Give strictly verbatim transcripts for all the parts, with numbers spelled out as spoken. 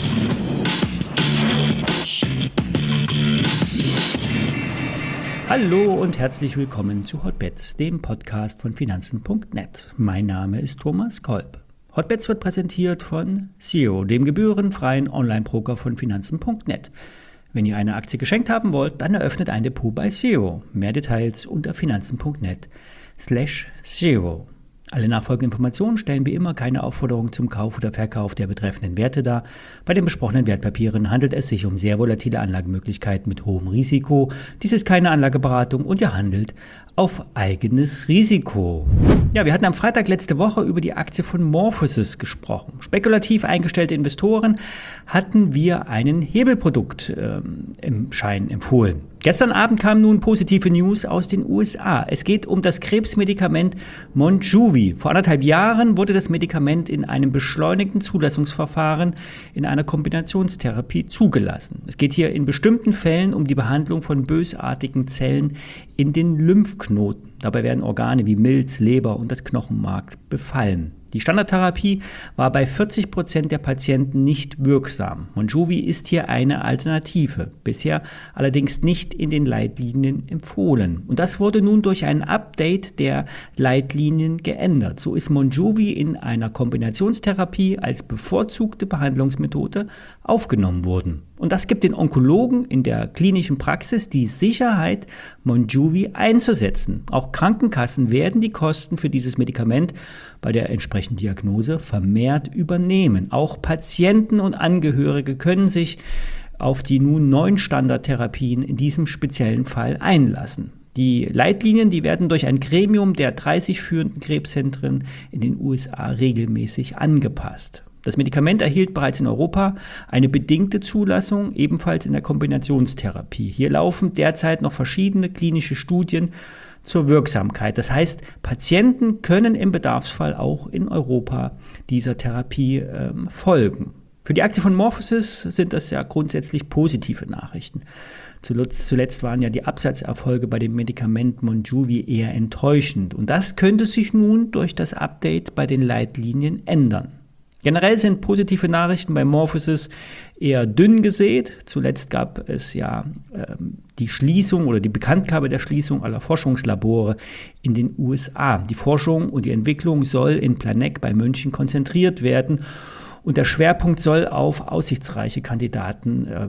Hallo und herzlich willkommen zu Hotbets, dem Podcast von Finanzen Punkt net. Mein Name ist Thomas Kolb. Hotbets wird präsentiert von S E O, dem gebührenfreien Online-Broker von Finanzen Punkt net. Wenn ihr eine Aktie geschenkt haben wollt, dann eröffnet ein Depot bei S E O. Mehr Details unter finanzen Punkt net slash S E O. Alle nachfolgenden Informationen stellen wie immer keine Aufforderung zum Kauf oder Verkauf der betreffenden Werte dar. Bei den besprochenen Wertpapieren handelt es sich um sehr volatile Anlagemöglichkeiten mit hohem Risiko. Dies ist keine Anlageberatung und ihr handelt auf eigenes Risiko. Ja, wir hatten am Freitag letzte Woche über die Aktie von Morphosis gesprochen. Spekulativ eingestellte Investoren hatten wir einen Hebelprodukt ähm, im Schein empfohlen. Gestern Abend kamen nun positive News aus den U S A. Es geht um das Krebsmedikament Monjuvi. Vor anderthalb Jahren wurde das Medikament in einem beschleunigten Zulassungsverfahren in einer Kombinationstherapie zugelassen. Es geht hier in bestimmten Fällen um die Behandlung von bösartigen Zellen in den Lymphknoten. Dabei werden Organe wie Milz, Leber und das Knochenmark befallen. Die Standardtherapie war bei vierzig Prozent der Patienten nicht wirksam. Monjuvi ist hier eine Alternative, bisher allerdings nicht in den Leitlinien empfohlen. Und das wurde nun durch ein Update der Leitlinien geändert. So ist Monjuvi in einer Kombinationstherapie als bevorzugte Behandlungsmethode aufgenommen worden. Und das gibt den Onkologen in der klinischen Praxis die Sicherheit, Monjuvi einzusetzen. Auch Krankenkassen werden die Kosten für dieses Medikament bei der entsprechenden Diagnose vermehrt übernehmen. Auch Patienten und Angehörige können sich auf die nun neuen Standardtherapien in diesem speziellen Fall einlassen. Die Leitlinien, die werden durch ein Gremium der dreißig führenden Krebszentren in den U S A regelmäßig angepasst. Das Medikament erhielt bereits in Europa eine bedingte Zulassung, ebenfalls in der Kombinationstherapie. Hier laufen derzeit noch verschiedene klinische Studien zur Wirksamkeit. Das heißt, Patienten können im Bedarfsfall auch in Europa dieser Therapie äh, folgen. Für die Aktie von Morphosis sind das ja grundsätzlich positive Nachrichten. Zuletzt, zuletzt waren ja die Absatzerfolge bei dem Medikament Monjuvi eher enttäuschend. Und das könnte sich nun durch das Update bei den Leitlinien ändern. Generell sind positive Nachrichten bei Morphosis eher dünn gesät. Zuletzt gab es ja ähm, die Schließung oder die Bekanntgabe der Schließung aller Forschungslabore in den U S A. Die Forschung und die Entwicklung soll in Planegg bei München konzentriert werden und der Schwerpunkt soll auf aussichtsreiche Kandidaten, äh,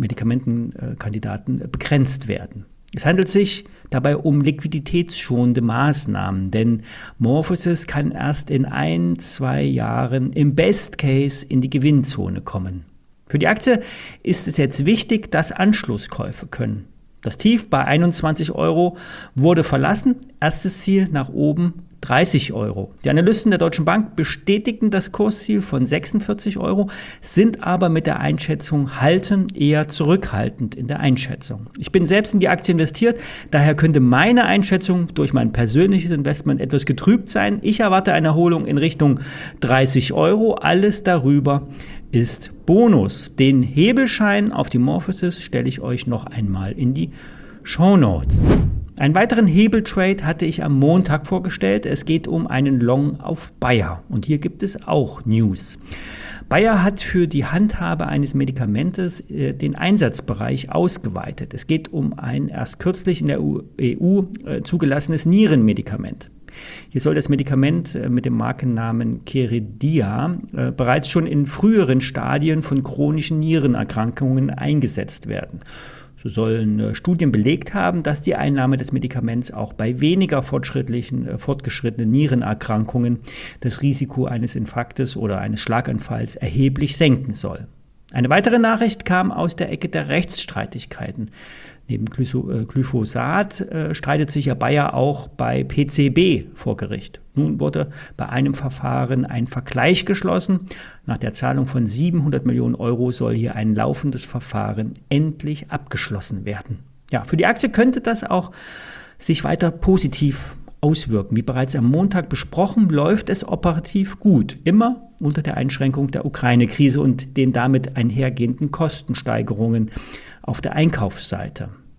Medikamentenkandidaten äh, begrenzt werden. Es handelt sich dabei um liquiditätsschonende Maßnahmen, denn Morphosis kann erst in ein, zwei Jahren im Best Case in die Gewinnzone kommen. Für die Aktie ist es jetzt wichtig, dass Anschlusskäufe können. Das Tief bei einundzwanzig Euro wurde verlassen, erstes Ziel nach oben dreißig Euro. Die Analysten der Deutschen Bank bestätigten das Kursziel von sechsundvierzig Euro, sind aber mit der Einschätzung halten eher zurückhaltend in der Einschätzung. Ich bin selbst in die Aktie investiert, daher könnte meine Einschätzung durch mein persönliches Investment etwas getrübt sein. Ich erwarte eine Erholung in Richtung dreißig Euro, alles darüber ist Bonus. Den Hebelschein auf die Morphosis stelle ich euch noch einmal in die Shownotes. Einen weiteren Hebeltrade hatte ich am Montag vorgestellt. Es geht um einen Long auf Bayer. Und hier gibt es auch News. Bayer hat für die Handhabe eines Medikamentes äh, den Einsatzbereich ausgeweitet. Es geht um ein erst kürzlich in der E U äh, zugelassenes Nierenmedikament. Hier soll das Medikament äh, mit dem Markennamen Keredia äh, bereits schon in früheren Stadien von chronischen Nierenerkrankungen eingesetzt werden. So sollen Studien belegt haben, dass die Einnahme des Medikaments auch bei weniger fortschrittlichen, äh, fortgeschrittenen Nierenerkrankungen das Risiko eines Infarktes oder eines Schlaganfalls erheblich senken soll. Eine weitere Nachricht kam aus der Ecke der Rechtsstreitigkeiten. Neben Glyphosat äh, streitet sich ja Bayer auch bei P C B vor Gericht. Nun wurde bei einem Verfahren ein Vergleich geschlossen. Nach der Zahlung von siebenhundert Millionen Euro soll hier ein laufendes Verfahren endlich abgeschlossen werden. Ja, für die Aktie könnte das auch sich weiter positiv auswirken. Wie bereits am Montag besprochen, läuft es operativ gut. Immer unter der Einschränkung der Ukraine-Krise und den damit einhergehenden Kostensteigerungen auf der Einkaufsseite.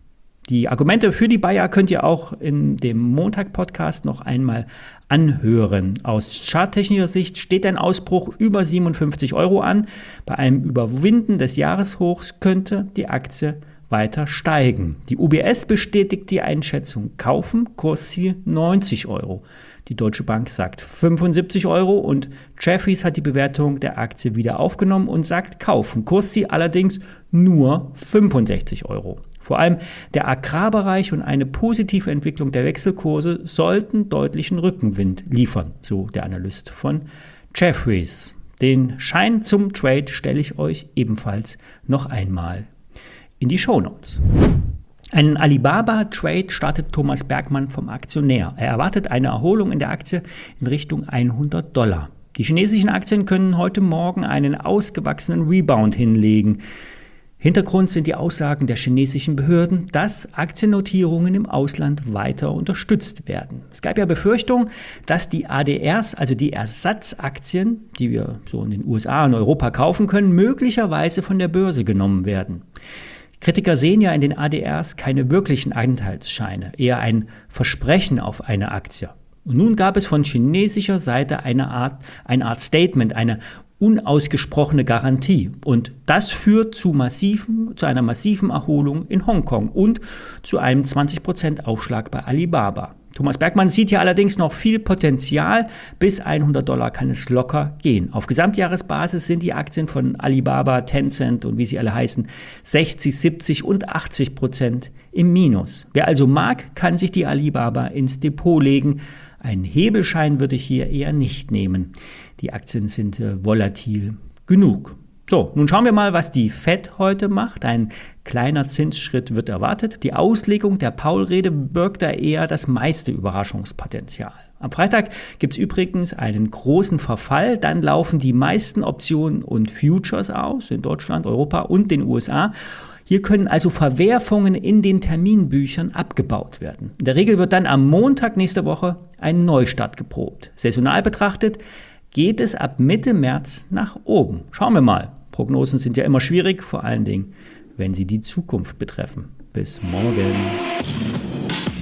Die Argumente für die Buyer könnt ihr auch in dem Montag-Podcast noch einmal anhören. Aus charttechnischer Sicht steht ein Ausbruch über siebenundfünfzig Euro an. Bei einem Überwinden des Jahreshochs könnte die Aktie weiter steigen. Die U B S bestätigt die Einschätzung kaufen, Kursziel neunzig Euro. Die Deutsche Bank sagt fünfundsiebzig Euro und Jefferies hat die Bewertung der Aktie wieder aufgenommen und sagt kaufen, Kursziel allerdings nur fünfundsechzig Euro. Vor allem der Agrarbereich und eine positive Entwicklung der Wechselkurse sollten deutlichen Rückenwind liefern, so der Analyst von Jefferies. Den Schein zum Trade stelle ich euch ebenfalls noch einmal in die Shownotes. Einen Alibaba-Trade startet Thomas Bergmann vom Aktionär. Er erwartet eine Erholung in der Aktie in Richtung hundert Dollar. Die chinesischen Aktien können heute Morgen einen ausgewachsenen Rebound hinlegen. Hintergrund sind die Aussagen der chinesischen Behörden, dass Aktiennotierungen im Ausland weiter unterstützt werden. Es gab ja Befürchtungen, dass die A D Rs, also die Ersatzaktien, die wir so in den U S A und Europa kaufen können, möglicherweise von der Börse genommen werden. Kritiker sehen ja in den A D Rs keine wirklichen Anteilsscheine, eher ein Versprechen auf eine Aktie. Und nun gab es von chinesischer Seite eine Art, eine Art Statement, eine unausgesprochene Garantie. Und das führt zu, massiven, zu einer massiven Erholung in Hongkong und zu einem zwanzig Prozent Aufschlag bei Alibaba. Thomas Bergmann sieht hier allerdings noch viel Potenzial. Bis hundert Dollar kann es locker gehen. Auf Gesamtjahresbasis sind die Aktien von Alibaba, Tencent und wie sie alle heißen, sechzig, siebzig und achtzig Prozent im Minus. Wer also mag, kann sich die Alibaba ins Depot legen. Einen Hebelschein würde ich hier eher nicht nehmen. Die Aktien sind äh, volatil genug. So, nun schauen wir mal, was die Fed heute macht. Ein kleiner Zinsschritt wird erwartet. Die Auslegung der Powell-Rede birgt da eher das meiste Überraschungspotenzial. Am Freitag gibt es übrigens einen großen Verfall. Dann laufen die meisten Optionen und Futures aus in Deutschland, Europa und den U S A. Hier können also Verwerfungen in den Terminbüchern abgebaut werden. In der Regel wird dann am Montag nächste Woche ein Neustart geprobt. Saisonal betrachtet geht es ab Mitte März nach oben. Schauen wir mal. Prognosen sind ja immer schwierig, vor allen Dingen, wenn sie die Zukunft betreffen. Bis morgen.